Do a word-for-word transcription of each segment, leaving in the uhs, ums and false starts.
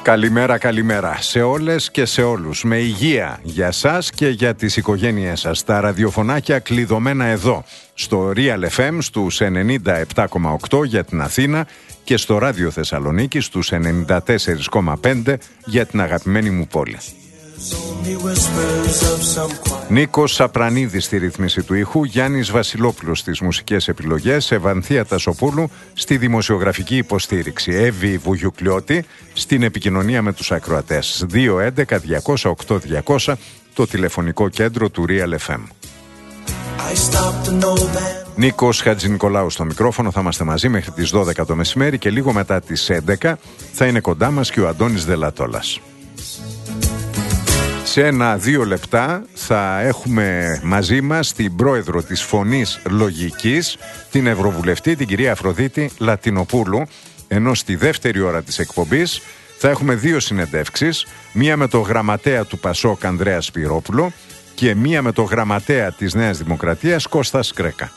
Καλημέρα, καλημέρα σε όλες και σε όλους. Με υγεία για σας και για τις οικογένειές σας. Τα ραδιοφωνάκια κλειδωμένα εδώ, στο Real εφ εμ στους ενενήντα επτά κόμμα οκτώ για την Αθήνα και στο Ράδιο Θεσσαλονίκη στους ενενήντα τέσσερα κόμμα πέντε για την αγαπημένη μου πόλη. Νίκος Σαπρανίδης στη ρύθμιση του ήχου, Γιάννης Βασιλόπουλος στις μουσικές επιλογές, Ευανθία Τασοπούλου στη δημοσιογραφική υποστήριξη, Εύη Βουγιουκλιώτη στην επικοινωνία με τους ακροατές. δύο έντεκα διακόσια οκτώ διακόσια το τηλεφωνικό κέντρο του Real εφ εμ. Νίκος Χατζηνικολάου στο μικρόφωνο. Θα είμαστε μαζί μέχρι τις δώδεκα το μεσημέρι και λίγο μετά τις έντεκα θα είναι κοντά μας και ο Αντώνης Δελατόλας. Σε ένα-δύο λεπτά θα έχουμε μαζί μας την πρόεδρο της Φωνής Λογικής, την Ευρωβουλευτή, την κυρία Αφροδίτη Λατινοπούλου, ενώ στη δεύτερη ώρα της εκπομπής θα έχουμε δύο συνεντεύξεις, μία με το γραμματέα του Πασόκ Ανδρέα Σπυρόπουλο και μία με το γραμματέα της Νέας Δημοκρατίας Κώστα Σκρέκα.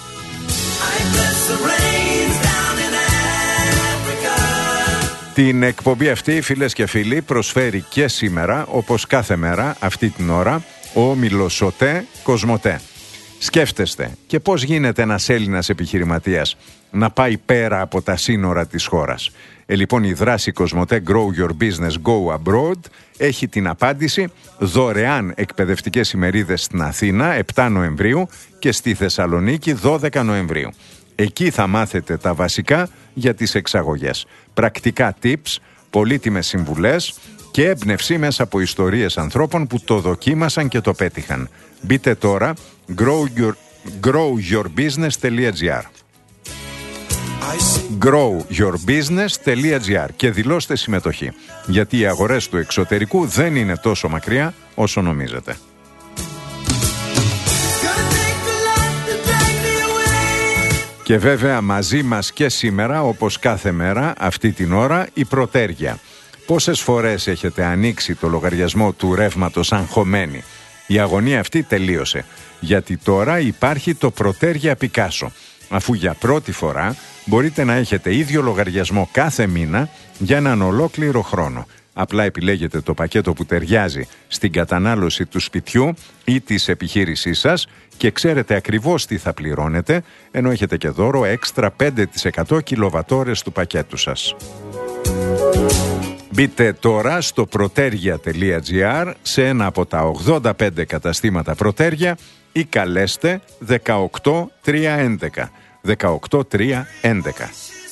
Την εκπομπή αυτή, φίλες και φίλοι, προσφέρει και σήμερα, όπως κάθε μέρα, αυτή την ώρα, ο όμιλος ΟΤΕ Κοσμοτέ. Σκέφτεστε και πώς γίνεται ένας Έλληνας επιχειρηματίας να πάει πέρα από τα σύνορα της χώρας. Ε, λοιπόν, η δράση Κοσμοτέ Grow Your Business Go Abroad έχει την απάντηση: δωρεάν εκπαιδευτικές ημερίδες στην Αθήνα επτά Νοεμβρίου και στη Θεσσαλονίκη δώδεκα Νοεμβρίου. Εκεί θα μάθετε τα βασικά για τις εξαγωγές. Πρακτικά tips, πολύτιμες συμβουλές και έμπνευση μέσα από ιστορίες ανθρώπων που το δοκίμασαν και το πέτυχαν. Μπείτε τώρα grow your, grow your business τελεία τζι άρ grow your business τελεία τζι άρ και δηλώστε συμμετοχή, γιατί οι αγορές του εξωτερικού δεν είναι τόσο μακριά όσο νομίζετε. Και βέβαια μαζί μας και σήμερα, όπως κάθε μέρα, αυτή την ώρα, η Πρωτέργεια. Πόσες φορές έχετε ανοίξει το λογαριασμό του ρεύματος αγχωμένοι? Η αγωνία αυτή τελείωσε, γιατί τώρα υπάρχει το Πρωτέργεια Πικάσο, αφού για πρώτη φορά μπορείτε να έχετε ίδιο λογαριασμό κάθε μήνα για έναν ολόκληρο χρόνο. Απλά επιλέγετε το πακέτο που ταιριάζει στην κατανάλωση του σπιτιού ή της επιχείρησής σας και ξέρετε ακριβώς τι θα πληρώνετε, ενώ έχετε και δώρο έξτρα πέντε τοις εκατό κιλοβατόρες του πακέτου σας. Μπείτε τώρα στο πρωτέργεια τελεία τζι άρ σε ένα από τα ογδόντα πέντε καταστήματα Πρωτέργεια ή καλέστε δεκαοκτώ τριακόσια έντεκα. δεκαοκτώ τριακόσια έντεκα.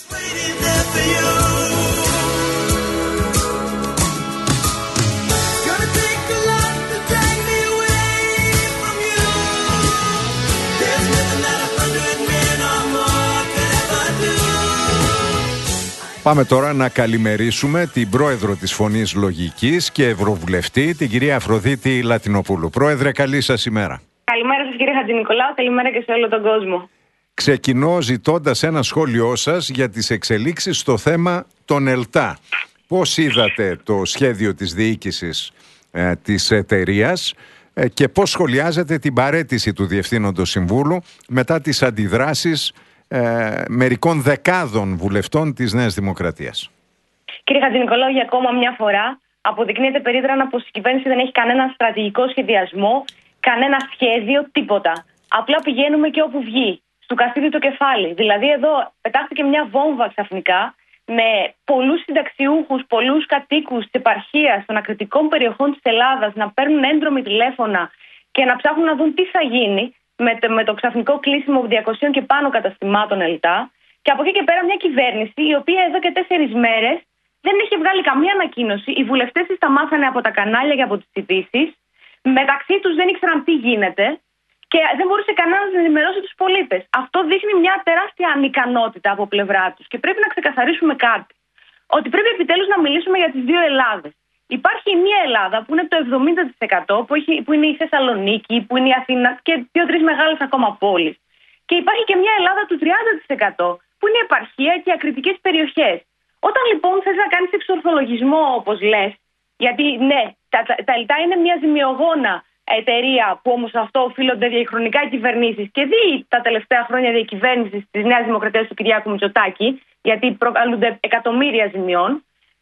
Πάμε τώρα να καλημερίσουμε την πρόεδρο της Φωνής Λογικής και Ευρωβουλευτή, την κυρία Αφροδίτη Λατινοπούλου. Πρόεδρε, καλή σας ημέρα. Καλημέρα σας, κύριε Χατζηνικολάου, καλημέρα και σε όλο τον κόσμο. Ξεκινώ ζητώντας ένα σχόλιο σας για τις εξελίξεις στο θέμα των ΕΛΤΑ. Πώς είδατε το σχέδιο της διοίκησης ε, της εταιρείας ε, και πώς σχολιάζετε την παραίτηση του Διευθύνοντος Συμβούλου μετά τις αντιδράσεις Ε, μερικών δεκάδων βουλευτών της Νέας Δημοκρατίας? Κύριε Χατζηνικολάου, για ακόμα μια φορά αποδεικνύεται περίδρανα πως η κυβέρνηση δεν έχει κανένα στρατηγικό σχεδιασμό, κανένα σχέδιο, τίποτα. Απλά πηγαίνουμε και όπου βγει, στο καστίδι το κεφάλι. Δηλαδή εδώ πετάχτηκε μια βόμβα ξαφνικά με πολλούς συνταξιούχους, πολλούς κατοίκους της επαρχίας των ακριτικών περιοχών της Ελλάδας να παίρνουν έντρομη τηλέφωνα και να ψάχνουν να δουν τι θα γίνει με το, με το ξαφνικό κλείσιμο διακοσίων και πάνω καταστημάτων ΕΛΤΑ. Και από εκεί και πέρα μια κυβέρνηση η οποία εδώ και τέσσερις μέρες δεν είχε βγάλει καμία ανακοίνωση. Οι βουλευτές της τα μάθανε από τα κανάλια και από τις ειδήσεις. Μεταξύ τους δεν ήξεραν τι γίνεται και δεν μπορούσε κανένας να ενημερώσει τους πολίτες. Αυτό δείχνει μια τεράστια ανικανότητα από πλευρά τους. Και πρέπει να ξεκαθαρίσουμε κάτι. Ότι πρέπει επιτέλους να μιλήσουμε για τις δύο Ελλάδες. Υπάρχει μια Ελλάδα που είναι το εβδομήντα τοις εκατό, που, έχει, που είναι η Θεσσαλονίκη, που είναι η Αθήνα και δύο-τρεις μεγάλες ακόμα πόλεις. Και υπάρχει και μια Ελλάδα του τριάντα τοις εκατό, που είναι η επαρχία και οι ακριτικές περιοχές. Όταν λοιπόν θες να κάνεις εξορθολογισμό, όπως λες, γιατί ναι, τα, τα, τα ΕΛΤΑ είναι μια ζημιογόνα εταιρεία που όμως αυτό οφείλονται διαχρονικά οι κυβερνήσεις και δει τα τελευταία χρόνια διακυβέρνησης της Νέας Δημοκρατίας του Κυριάκου Μητσοτάκη, γιατί προκαλούνται εκατομμύρια ζημιών.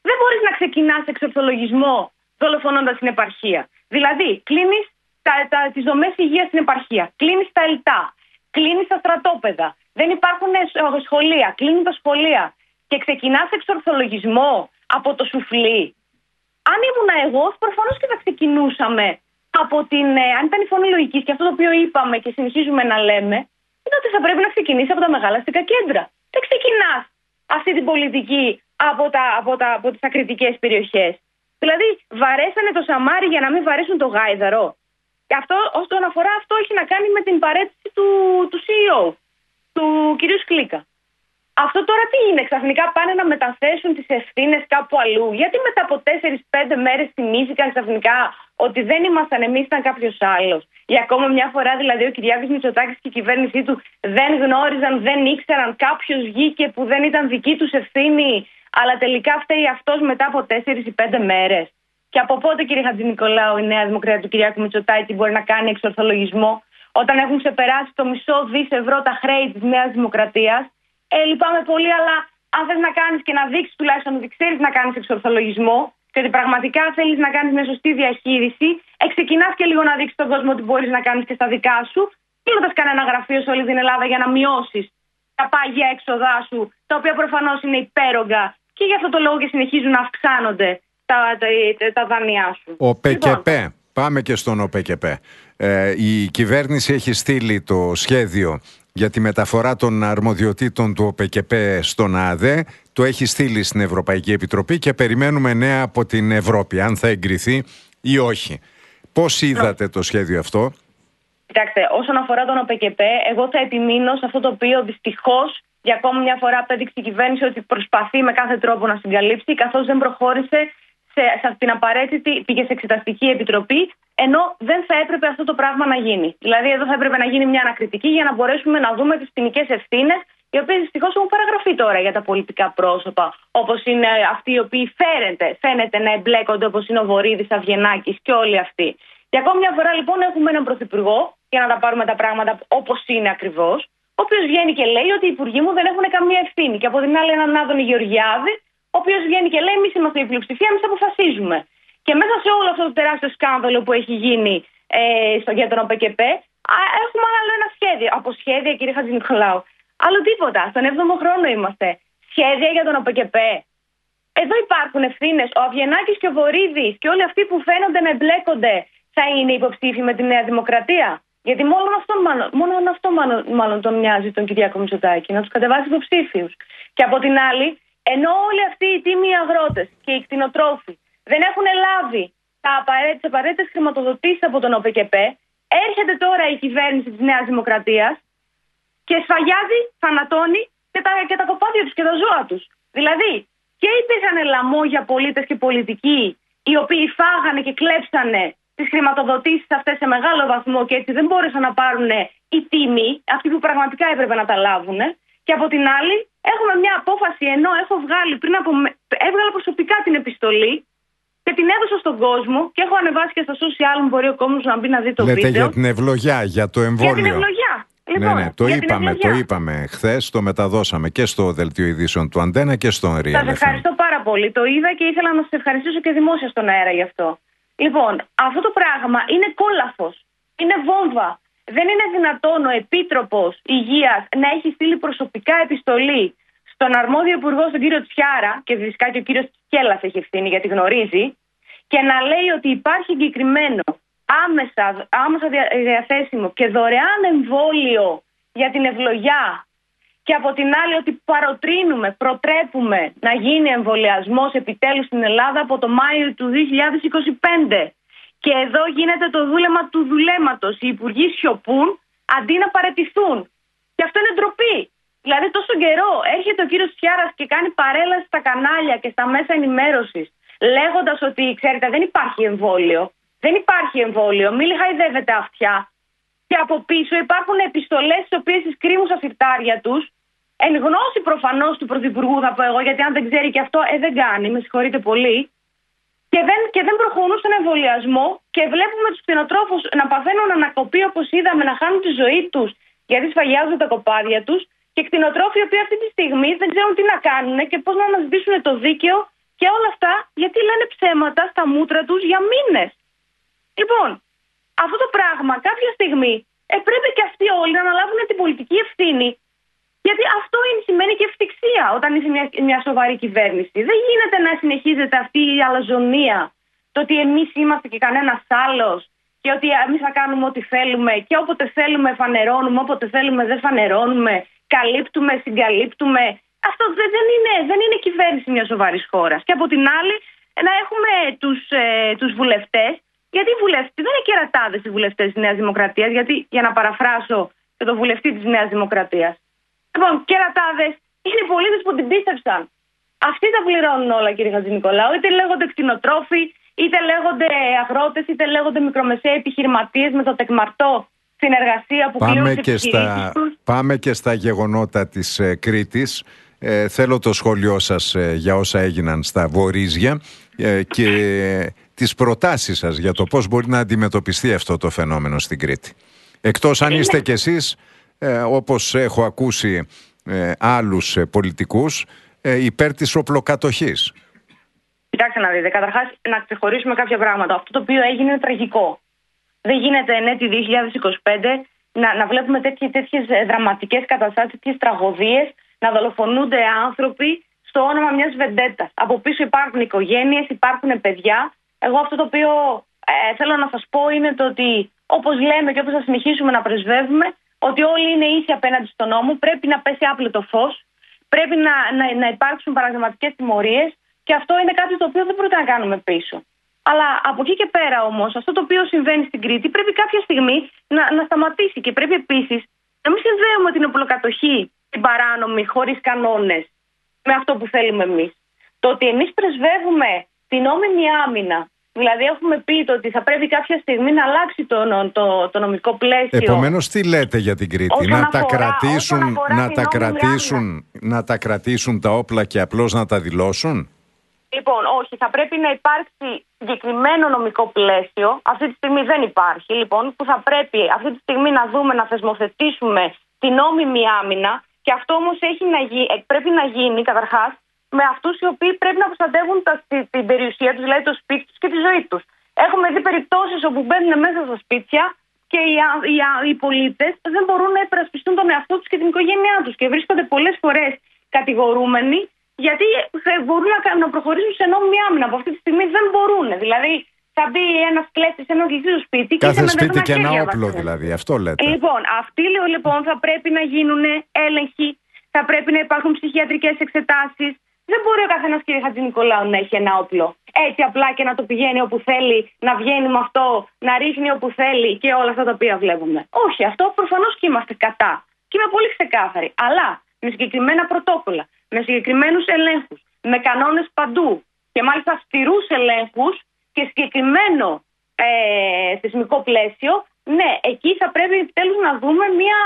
Δεν μπορείς να ξεκινάς εξορθολογισμό δολοφονώντας την επαρχία. Δηλαδή, κλείνεις τις δομές υγείας στην επαρχία, κλείνεις τα ΕΛΤΑ, κλείνεις τα στρατόπεδα, δεν υπάρχουν σχολεία, κλείνουν τα σχολεία και ξεκινάς εξορθολογισμό από το σουφλί. Αν ήμουν εγώ, προφανώς και θα ξεκινούσαμε από την. Ε, αν ήταν η φωνή λογικής και αυτό το οποίο είπαμε και συνεχίζουμε να λέμε, είναι ότι θα πρέπει να ξεκινήσει από τα μεγάλα αστικά κέντρα. Δεν ξεκινάς αυτή την πολιτική από, τα, από, τα, από τις ακριτικές περιοχές. Δηλαδή, βαρέσανε το Σαμάρι για να μην βαρέσουν το Γάιδαρο. Και αυτό, όσον αφορά αυτό, έχει να κάνει με την παρέτηση του, του σι ι ο, του κυρίου Σκλίκα. Αυτό τώρα τι είναι, ξαφνικά πάνε να μεταθέσουν τις ευθύνες κάπου αλλού? Γιατί μετά από τέσσερις πέντε μέρες θυμήθηκαν ξαφνικά ότι δεν ήμασταν εμείς, ήταν κάποιος άλλος? Για ακόμα μια φορά δηλαδή ο Κυριάκος Μητσοτάκης και η κυβέρνησή του δεν γνώριζαν, δεν ήξεραν, κάποιος βγήκε που δεν ήταν δική τους ευθύνη, αλλά τελικά φταίει αυτός μετά από τέσσερις ή πέντε μέρες. Και από πότε, κύριε Χατζηνικολάου, η Νέα Δημοκρατία του Κυριάκου Μητσοτάκη μπορεί να κάνει εξορθολογισμό, όταν έχουν ξεπεράσει το μισό δις ευρώ τα χρέη της Νέας Δημοκρατίας? Ε, λυπάμαι πολύ, αλλά αν θες να κάνεις και να δείξεις τουλάχιστον ότι ξέρεις να κάνεις εξορθολογισμό και ότι πραγματικά θέλεις να κάνεις μια σωστή διαχείριση, ξεκινάς και λίγο να δείξεις στον κόσμο ότι μπορείς να κάνεις και στα δικά σου, κλείνοντας κανένα γραφείο σε όλη την Ελλάδα για να μειώσεις τα πάγια έξοδά σου, τα οποία προφανώς είναι υπέρογκα και γι' αυτό το λόγο και συνεχίζουν να αυξάνονται τα, τα, τα, τα δάνειά σου. Ο ΠΚΠ. Λοιπόν. Πάμε και στον ΟΠΚΠ. Ε, η κυβέρνηση έχει στείλει το σχέδιο για τη μεταφορά των αρμοδιοτήτων του ΟΠΚΠ στον ΑΔΕ. Το έχει στείλει στην Ευρωπαϊκή Επιτροπή και περιμένουμε νέα από την Ευρώπη, αν θα εγκριθεί ή όχι. Πώς είδατε το σχέδιο αυτό? Κοιτάξτε, όσον αφορά τον ΟΠΚΠ, εγώ θα επιμείνω σε αυτό το οποίο δυστυχώς για ακόμη μια φορά απέδειξε η κυβέρνηση ότι προσπαθεί με κάθε τρόπο να συγκαλύψει, καθώς δεν προχώρησε σε, σε την απαραίτητη, πήγε σε εξεταστική επιτροπή, ενώ δεν θα έπρεπε αυτό το πράγμα να γίνει. Δηλαδή, εδώ θα έπρεπε να γίνει μια ανακριτική για να μπορέσουμε να δούμε τις ποινικές ευθύνες, οι οποίες δυστυχώς έχουν παραγραφεί τώρα για τα πολιτικά πρόσωπα, όπως είναι αυτοί οι οποίοι φαίνεται, φαίνεται να εμπλέκονται, όπως είναι ο Βορίδης, Αυγενάκης και όλοι αυτοί. Και ακόμη μια φορά, λοιπόν, έχουμε έναν πρωθυπουργό, για να τα πάρουμε τα πράγματα όπως είναι ακριβώς, ο οποίος βγαίνει και λέει ότι οι υπουργοί μου δεν έχουν καμία ευθύνη. Και από την άλλη, έναν Άδωνη Γεωργιάδη, ο οποίος βγαίνει και λέει: εμείς είμαστε η πλειοψηφία, εμείς αποφασίζουμε. Και μέσα σε όλο αυτό το τεράστιο σκάνδαλο που έχει γίνει ε, στο, για τον ΟΠΚΠ, έχουμε άλλο ένα σχέδιο. Από σχέδια, κύριε Χατζηνικολάου. Άλλο τίποτα. Στον έβδομο χρόνο είμαστε. Σχέδια για τον ΟΠΚΠ. Εδώ υπάρχουν ευθύνες. Ο Αυγενάκης και ο Βορίδης και όλοι αυτοί που φαίνονται να εμπλέκονται θα είναι υποψήφοι με τη Νέα Δημοκρατία. Γιατί μόνο αυτό, μάλλον, μόνο αυτό μάλλον, μάλλον τον μοιάζει τον Κυριάκο Μητσοτάκη, να τους κατεβάσει υποψήφιους. Και από την άλλη, ενώ όλοι αυτοί οι τίμοι αγρότες και οι κτηνοτρόφοι δεν έχουν λάβει τις απαραίτητες χρηματοδοτήσεις από τον ΟΠΚΠ, έρχεται τώρα η κυβέρνηση της Νέας Δημοκρατίας και σφαγιάζει, θανατώνει και τα, και τα κοπάδια τους και τα ζώα τους. Δηλαδή, και υπήρχαν λαμόγια πολίτες και πολιτικοί οι οποίοι φάγανε και κλέψανε τις χρηματοδοτήσεις αυτές σε μεγάλο βαθμό και έτσι δεν μπόρεσαν να πάρουν οι τίμοι, αυτοί που πραγματικά έπρεπε να τα λάβουν. Και από την άλλη, έχουμε μια απόφαση, ενώ έχω βγάλει πριν από. Έβγαλα προσωπικά την επιστολή και την έδωσα στον κόσμο και έχω ανεβάσει και στα social, μπορεί ο κόσμος να μπει να δει το Λέτε βίντεο. Για την ευλογιά, για το εμβόλιο. Για την ευλογιά. Λοιπόν, ναι, ναι, το είπαμε, το είπαμε χθες, το μεταδώσαμε και στο δελτίο ειδήσεων του Αντένα και στον Real. Σας ευχαριστώ πάρα πολύ. Το είδα και ήθελα να σας ευχαριστήσω και δημόσια στον αέρα γι' αυτό. Λοιπόν, αυτό το πράγμα είναι κόλαφος, είναι βόμβα. Δεν είναι δυνατόν ο Επίτροπος Υγείας να έχει στείλει προσωπικά επιστολή στον αρμόδιο υπουργό, τον κύριο Τσιάρα, και φυσικά και ο κύριος Κέλλας έχει ευθύνη γιατί γνωρίζει, και να λέει ότι υπάρχει συγκεκριμένο άμεσα, άμεσα διαθέσιμο και δωρεάν εμβόλιο για την ευλογιά, και από την άλλη ότι παροτρύνουμε, προτρέπουμε να γίνει εμβολιασμός επιτέλους στην Ελλάδα από το Μάιο του δύο χιλιάδες είκοσι πέντε. Και εδώ γίνεται το δούλεμα του δουλέματος. Οι υπουργοί σιωπούν αντί να παραιτηθούν. Και αυτό είναι ντροπή. Δηλαδή, τόσο καιρό έρχεται ο κύριος Τσιάρας και κάνει παρέλαση στα κανάλια και στα μέσα ενημέρωσης, λέγοντας ότι, ξέρετε, δεν υπάρχει εμβόλιο. Δεν υπάρχει εμβόλιο. Μην χαϊδεύετε αυτιά. Και από πίσω υπάρχουν επιστολές τις οποίες τις κρύβουν στα συρτάρια τους. Εν γνώση προφανώς του Πρωθυπουργού, θα πω εγώ, γιατί αν δεν ξέρει και αυτό, ε, δεν κάνει. Με συγχωρείτε πολύ. Και δεν, και δεν προχωρούν στον εμβολιασμό και βλέπουμε τους κτηνοτρόφους να παθαίνουν ανακοπή, όπως είδαμε, να χάνουν τη ζωή τους γιατί σφαγιάζουν τα κοπάδια τους, και κτηνοτρόφοι οι οποίοι αυτή τη στιγμή δεν ξέρουν τι να κάνουν και πώς να αναζητήσουν το δίκαιο Και όλα αυτά γιατί λένε ψέματα στα μούτρα τους για μήνες. Λοιπόν, αυτό το πράγμα κάποια στιγμή ε, πρέπει και αυτοί όλοι να αναλάβουν την πολιτική ευθύνη. Γιατί αυτό είναι, σημαίνει και ευτυχία όταν είσαι μια, μια σοβαρή κυβέρνηση. Δεν γίνεται να συνεχίζεται αυτή η αλαζονία. Το ότι εμείς είμαστε και κανένας άλλος και ότι εμείς θα κάνουμε ό,τι θέλουμε και όποτε θέλουμε φανερώνουμε, όποτε θέλουμε δεν φανερώνουμε, καλύπτουμε, συγκαλύπτουμε. Αυτό δεν είναι, δεν είναι κυβέρνηση μιας σοβαρής χώρας. Και από την άλλη να έχουμε τους, ε, τους βουλευτές, γιατί οι βουλευτές δεν είναι κερατάδες οι βουλευτές της Νέας Δημοκρατίας, γιατί για να παραφράσω και τον βουλευτή της Νέας Δημοκρατίας. Λοιπόν, κερατάδες είναι οι πολίτες που την πίστευσαν. Αυτοί τα πληρώνουν όλα, κύριε Χατζηνικολάου. Είτε λέγονται κτηνοτρόφοι, είτε λέγονται αγρότες, είτε λέγονται μικρομεσαίοι επιχειρηματίες με το τεκμαρτό συνεργασία που πάμε κλείνουν και στα, πάμε και στα γεγονότα της ε, Κρήτης. Ε, θέλω το σχόλιο σας ε, για όσα έγιναν στα Βορίζια ε, και ε, τις προτάσεις σας για το πώς μπορεί να αντιμετωπιστεί αυτό το φαινόμενο στην Κρήτη. Εκτός αν είστε κι εσείς, ε, όπως έχω ακούσει ε, άλλους ε, πολιτικούς, ε, υπέρ της οπλοκατοχής. Κοιτάξτε να δείτε, καταρχάς να ξεχωρίσουμε κάποια πράγματα. Αυτό το οποίο έγινε είναι τραγικό. Δεν γίνεται εν έτη δύο χιλιάδες είκοσι πέντε να, να βλέπουμε τέτοιες, τέτοιες δραματικές καταστάσεις, τέτοιες τραγωδίες, να δολοφονούνται άνθρωποι στο όνομα μιας βεντέτας. Από πίσω υπάρχουν οικογένειες, υπάρχουν παιδιά. Εγώ αυτό το οποίο ε, θέλω να σας πω είναι το ότι όπως λέμε και όπως θα συνεχίσουμε να πρεσβεύουμε, ότι όλοι είναι ίσοι απέναντι στον νόμο, πρέπει να πέσει άπλετο φως, πρέπει να, να, να υπάρξουν παραδειγματικές τιμωρίες και αυτό είναι κάτι το οποίο δεν μπορούμε να κάνουμε πίσω. Αλλά από εκεί και πέρα όμως, αυτό το οποίο συμβαίνει στην Κρήτη πρέπει κάποια στιγμή να, να σταματήσει και πρέπει επίσης να μην συνδέουμε την οπλοκατοχή, την παράνομη, χωρίς κανόνες, με αυτό που θέλουμε εμείς. Το ότι εμείς πρεσβεύουμε την νόμιμη άμυνα, δηλαδή έχουμε πει το ότι θα πρέπει κάποια στιγμή να αλλάξει το, το, το νομικό πλαίσιο. Επομένως, τι λέτε για την Κρήτη, να, αφορά, τα κρατήσουν, να, τα κρατήσουν, να τα κρατήσουν τα όπλα και απλώς να τα δηλώσουν? Λοιπόν, όχι, θα πρέπει να υπάρξει συγκεκριμένο νομικό πλαίσιο. Αυτή τη στιγμή δεν υπάρχει, λοιπόν, που θα πρέπει αυτή τη στιγμή να δούμε, να θεσμοθετήσουμε την νόμιμη άμυνα. Και αυτό όμως έχει να γι... πρέπει να γίνει καταρχάς με αυτούς οι οποίοι πρέπει να προστατεύουν τα... την περιουσία τους, δηλαδή το σπίτι τους και τη ζωή τους. Έχουμε δει περιπτώσεις όπου μπαίνουν μέσα στα σπίτια και οι, οι... οι πολίτες δεν μπορούν να υπερασπιστούν τον εαυτό τους και την οικογένειά τους και βρίσκονται πολλές φορές κατηγορούμενοι. Γιατί μπορούν να προχωρήσουν σε νόμιμη άμυνα. Από αυτή τη στιγμή δεν μπορούν. Δηλαδή, θα μπει ένα κλέφτη σε ένα κλειστό σπίτι. Κάθε και σπίτι και ένα όπλο, βασίλεια. δηλαδή. Αυτό λέτε. Λοιπόν, αυτοί λοιπόν θα πρέπει να γίνουν έλεγχοι. Θα πρέπει να υπάρχουν ψυχιατρικές εξετάσεις. Δεν μπορεί ο καθένας, κύριε Χατζηνικολάου, να έχει ένα όπλο. Έτσι απλά και να το πηγαίνει όπου θέλει, να βγαίνει με αυτό, να ρίχνει όπου θέλει και όλα αυτά τα οποία βλέπουμε. Όχι, αυτό προφανώς και είμαστε κατά. Και είμαι πολύ ξεκάθαρη. Αλλά με συγκεκριμένα πρωτόκολλα, με συγκεκριμένους ελέγχους, με κανόνες παντού και μάλιστα αυστηρούς ελέγχους και συγκεκριμένο ε, θεσμικό πλαίσιο, ναι, εκεί θα πρέπει επιτέλους να δούμε μια,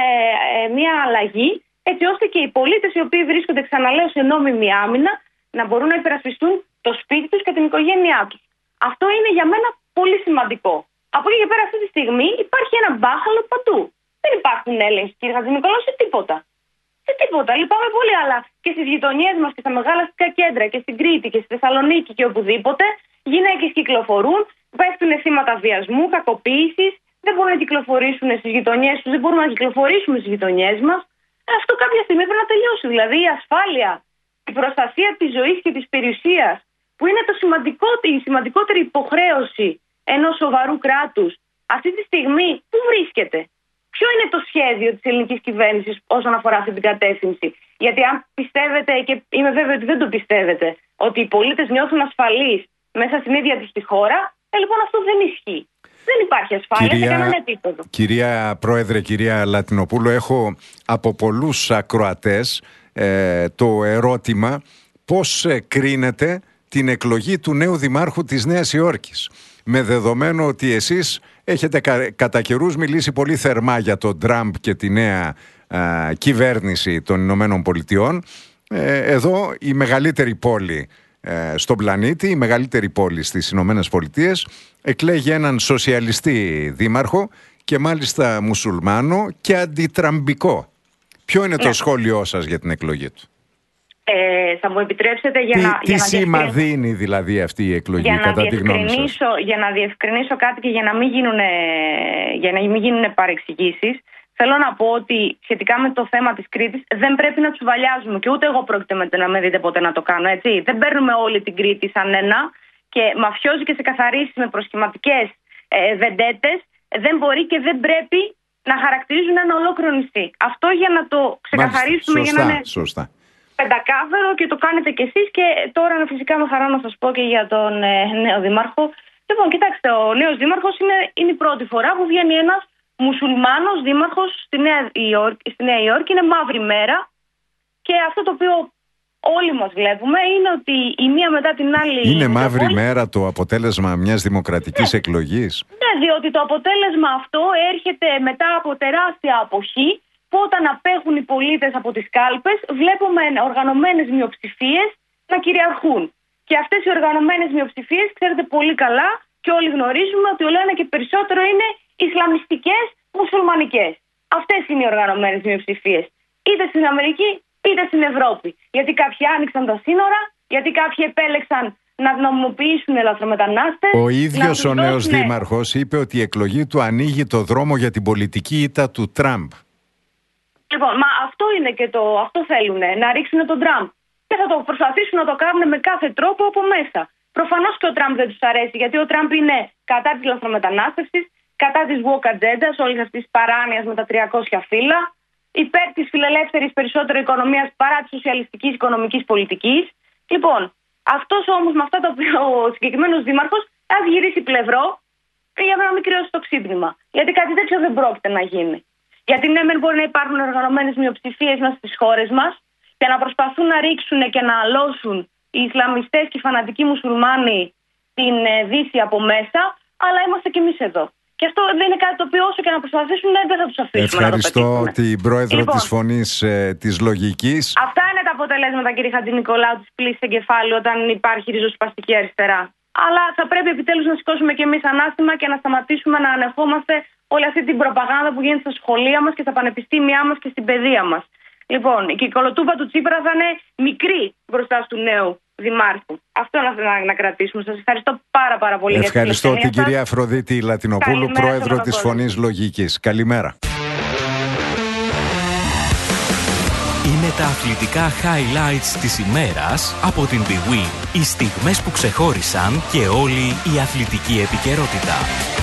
ε, μια αλλαγή, έτσι ώστε και οι πολίτες οι οποίοι βρίσκονται, ξαναλέω, σε νόμιμη άμυνα, να μπορούν να υπερασπιστούν το σπίτι τους και την οικογένειά τους. Αυτό είναι για μένα πολύ σημαντικό. Από εκεί και πέρα, αυτή τη στιγμή υπάρχει ένα μπάχαλο παντού. Δεν υπάρχουν έλεγχοι, κύριε Χατζηνικολάου, σε τίποτα. Σε τίποτα. Λυπάμαι πολύ, αλλά και στις γειτονιές μας και στα μεγάλα αστικά κέντρα και στην Κρήτη και στη Θεσσαλονίκη και οπουδήποτε, γυναίκες κυκλοφορούν, πέφτουν θύματα βιασμού, κακοποίησης, δεν μπορούν να κυκλοφορήσουν στις γειτονιές τους, δεν μπορούμε να κυκλοφορήσουμε στις γειτονιές μας. Αυτό κάποια στιγμή πρέπει να τελειώσει. Δηλαδή η ασφάλεια, η προστασία της ζωής και της περιουσίας, που είναι το σημαντικότερη, η σημαντικότερη υποχρέωση ενός σοβαρού κράτους, αυτή τη στιγμή πού βρίσκεται? Ποιο είναι το σχέδιο της ελληνικής κυβέρνησης όσον αφορά αυτή την κατεύθυνση? Γιατί αν πιστεύετε, και είμαι βέβαιη ότι δεν το πιστεύετε, ότι οι πολίτες νιώθουν ασφαλείς μέσα στην ίδια τους τη χώρα, ε, λοιπόν αυτό δεν ισχύει. Δεν υπάρχει ασφάλεια κυρία, σε κανένα επίπεδο. Κυρία Πρόεδρε, κυρία Λατινοπούλου, έχω από πολλούς ακροατές ε, το ερώτημα πώς ε, κρίνεται την εκλογή του νέου Δημάρχου της Νέας Υόρκης. Με δεδομένο ότι εσείς έχετε κα, κατά καιρούς μιλήσει πολύ θερμά για τον Τραμπ και τη νέα α, κυβέρνηση των Ηνωμένων Πολιτειών. Ε, εδώ η μεγαλύτερη πόλη ε, στον πλανήτη, η μεγαλύτερη πόλη στις Ηνωμένες Πολιτείες, εκλέγει έναν σοσιαλιστή δήμαρχο και μάλιστα μουσουλμάνο και αντιτραμπικό. Ποιο είναι το ναι. σχόλιο σας για την εκλογή του? Ε, θα μου επιτρέψετε για τι, να. Τι για να σήμα διευκριν... δίνει δηλαδή αυτή η εκλογή, για κατά να τη γνώμη σας? Για να διευκρινίσω κάτι και για να μην γίνουν, για να μην γίνουν παρεξηγήσεις, θέλω να πω ότι σχετικά με το θέμα της Κρήτης δεν πρέπει να τσουβαλιάζουμε και ούτε εγώ πρόκειται να με δείτε ποτέ να το κάνω, έτσι. Δεν παίρνουμε όλη την Κρήτη σαν ένα και μαφιόζοι και σε καθαρίσεις με προσχηματικές ε, βεντέτες δεν μπορεί και δεν πρέπει να χαρακτηρίζουν ένα ολόκληρο νησί. Αυτό για να το ξεκαθαρίσουμε. Μάλιστα, σωστά, για να είναι σωστά. πεντακάθαρο και το κάνετε κι εσείς. Και τώρα φυσικά με χαρά να σας πω και για τον ε, νέο δήμαρχο. Λοιπόν, κοιτάξτε, ο νέος δήμαρχος είναι, είναι η πρώτη φορά που βγαίνει ένας μουσουλμάνος δήμαρχος στη Νέα Υόρκη. Στη Νέα Υόρκη είναι μαύρη μέρα και αυτό το οποίο όλοι μας βλέπουμε είναι ότι η μία μετά την άλλη... Είναι μαύρη μέρα το αποτέλεσμα μιας δημοκρατικής ναι. εκλογής. Ναι, διότι το αποτέλεσμα αυτό έρχεται μετά από τεράστια αποχή, που όταν απέχουν οι πολίτες από τις κάλπες βλέπουμε οργανωμένες μειοψηφίες να κυριαρχούν. Και αυτές οι οργανωμένες μειοψηφίες, ξέρετε πολύ καλά και όλοι γνωρίζουμε ότι όλο ένα και περισσότερο είναι ισλαμιστικές μουσουλμανικές. Αυτές είναι οι οργανωμένες μειοψηφίες. Είτε στην Αμερική είτε στην Ευρώπη. Γιατί κάποιοι άνοιξαν τα σύνορα, γιατί κάποιοι επέλεξαν να νομιμοποιήσουν ελαφρομετανάστες. Ο ίδιος ο νέος δώσουν... δήμαρχος είπε ότι η εκλογή του ανοίγει το δρόμο για την πολιτική ήττα του Τραμπ. Λοιπόν, μα αυτό είναι και το. Αυτό θέλουν, να ρίξουν τον Τραμπ. Και θα το προσπαθήσουν να το κάνουν με κάθε τρόπο από μέσα. Προφανώς και ο Τραμπ δεν τους αρέσει, γιατί ο Τραμπ είναι κατά της λαθρομετανάστευσης, κατά της woke agenda, όλης αυτής της παράνοιας με τα τριακόσια φύλλα, υπέρ της φιλελεύθερης περισσότερο οικονομίας παρά της σοσιαλιστικής οικονομικής πολιτικής. Λοιπόν, αυτός όμως με αυτά τα οποία ο συγκεκριμένος δήμαρχος θα γυρίσει πλευρό για να μην κρυώσει το ξύπνημα. Γιατί κάτι τέτοιο δεν πρόκειται να γίνει. Γιατί ναι, δεν μπορεί να υπάρχουν οργανωμένες μειοψηφίες μέσα στις χώρες μας και να προσπαθούν να ρίξουν και να αλώσουν οι Ισλαμιστές και οι φανατικοί μουσουλμάνοι την Δύση από μέσα, αλλά είμαστε κι εμείς εδώ. Και αυτό δεν είναι κάτι το οποίο όσο και να προσπαθήσουν δεν θα τους αφήσουμε. Ευχαριστώ να το την πρόεδρο λοιπόν, της Φωνής ε, της Λογικής. Αυτά είναι τα αποτελέσματα, κύριε Χατζηνικολάου, της πλήσης εγκεφάλου όταν υπάρχει ριζοσπαστική αριστερά. Αλλά θα πρέπει επιτέλους να σηκώσουμε κι εμείς ανάστημα και να σταματήσουμε να ανεχόμαστε όλη αυτή την προπαγάνδα που γίνεται στα σχολεία μας και στα πανεπιστήμια μας και στην παιδεία μας. Λοιπόν, η κυκολοτούπα του Τσίπρα θα είναι μικρή μπροστά του νέου δημάρχου. Αυτό να, να, να κρατήσουμε. Σας ευχαριστώ πάρα πάρα πολύ. Ευχαριστώ για την την κυρία Αφροδίτη Λατινοπούλου, πρόεδρο της Φωνής Λογικής. Καλημέρα. Είναι τα αθλητικά highlights της ημέρας από την Big Win. Οι στιγμές που ξεχώρισαν και όλη η αθλητική επικαιρότητα.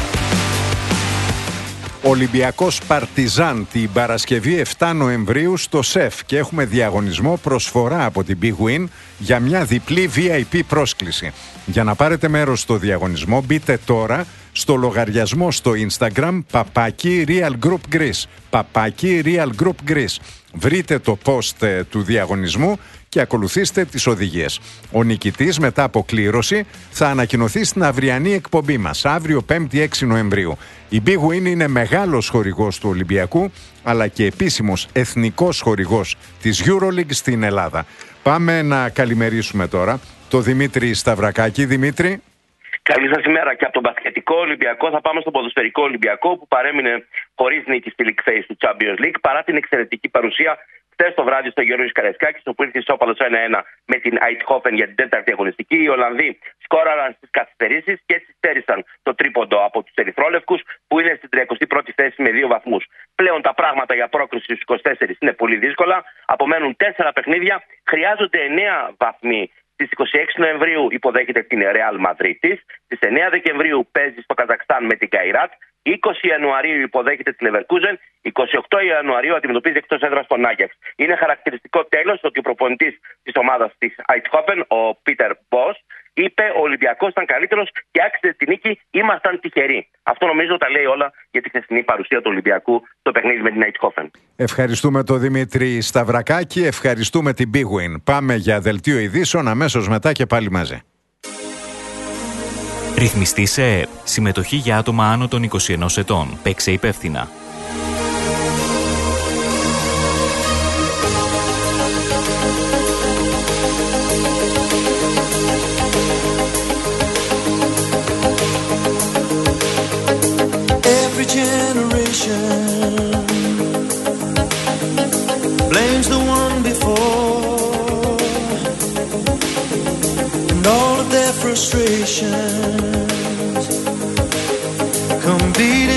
Ολυμπιακός Παρτιζάν την Παρασκευή επτά Νοεμβρίου στο ΣΕΦ και έχουμε διαγωνισμό προσφορά από την Big Win για μια διπλή βι άι πι πρόσκληση. Για να πάρετε μέρος στο διαγωνισμό μπείτε τώρα στο λογαριασμό στο Instagram παπάκι Real Group Greece. Παπάκι Real Group Greece. Βρείτε το post ε, του διαγωνισμού και ακολουθήστε τις οδηγίες. Ο νικητής μετά από κλήρωση θα ανακοινωθεί στην αυριανή εκπομπή μας, αύριο πέμπτη έξι Νοεμβρίου. Η Big Win είναι μεγάλος χορηγός του Ολυμπιακού, αλλά και επίσημος εθνικός χορηγός της EuroLeague στην Ελλάδα. Πάμε να καλημερίσουμε τώρα το Δημήτρη Σταυρακάκη. Δημήτρη. Καλή σας ημέρα. Και από τον μπασκετικό Ολυμπιακό θα πάμε στο ποδοσφαιρικό Ολυμπιακό, που παρέμεινε χωρίς νίκη στη League Phase του Champions League παρά την εξαιρετική παρουσία χθες το βράδυ στο Γιώργος Καραϊσκάκης, όπου ήρθε ισόπαλος ένα ένα με την Eindhoven για την τέταρτη αγωνιστική. Οι Ολλανδοί σκόραραν στις καθυστερήσεις και έτσι στέρισαν το τρίποντο από τους Ερυθρόλευκους, που είναι στην τρидцаτη πρώτη θέση με δύο βαθμούς. Πλέον τα πράγματα για πρόκριση στους είκοσι τέσσερα είναι πολύ δύσκολα. Απομένουν τέσσερα παιχνίδια. Χρειάζονται εννέα βαθμοί. Στις είκοσι έξι Νοεμβρίου υποδέχεται την Real Madrid. Στις εννέα Δεκεμβρίου παίζει στο Καζακστάν με την Καϊράτ. είκοσι Ιανουαρίου υποδέχεται τη Leverkusen. είκοσι οκτώ Ιανουαρίου αντιμετωπίζει εκτός έδρας τον Άγιαξ. Είναι χαρακτηριστικό τέλος ότι ο προπονητής της ομάδας της Eindhoven, ο Πίτερ Μπος, είπε ο Ολυμπιακός ήταν καλύτερος και άξιζε τη νίκη. Ήμασταν τυχεροί. Αυτό νομίζω τα λέει όλα για τη χθεσινή παρουσία του Ολυμπιακού στο παιχνίδι με την Eindhoven. Ευχαριστούμε τον Δημήτρη Σταυρακάκη. Ευχαριστούμε την Big Win. Πάμε για δελτίο ειδήσεων αμέσως μετά και πάλι μαζί. Ρυθμιστή σε ΕΕΠ. Συμμετοχή για άτομα άνω των είκοσι ενός ετών. Παίξε υπεύθυνα. Every generation blames the one before. frustrations come beating